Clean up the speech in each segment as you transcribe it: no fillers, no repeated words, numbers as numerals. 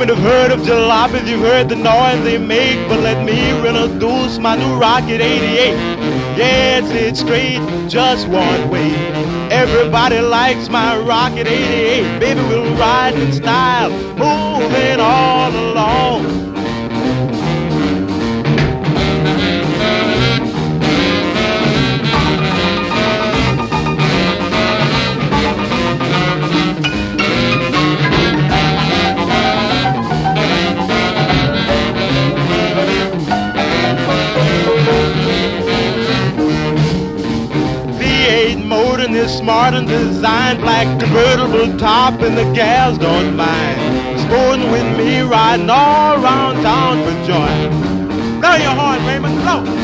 would have heard of jalopies, you've heard the noise they make, but let me introduce my new Rocket 88. Yes, it's straight, just one way. Everybody likes my Rocket 88. Baby, we'll ride in style, moving all along. And it's smart and designed, black convertible top, and the gals don't mind. Sporting with me, riding all around town for joy. Blow your horn, Raymond, blow.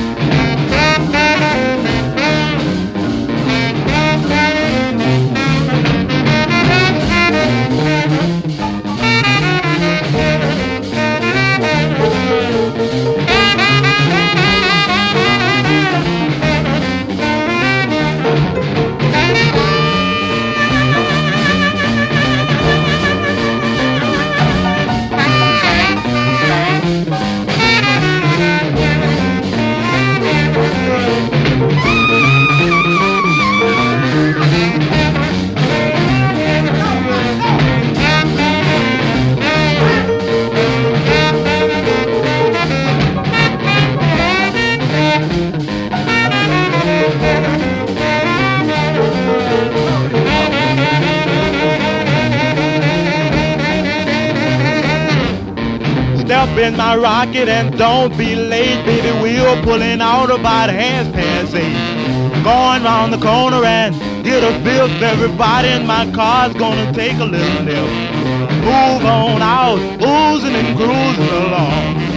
Step in my rocket and don't be late, baby. We're pulling out about 8:30. Going round the corner and get a fifth. Everybody in my car's gonna take a little nip. Move on out, oozing and cruising along.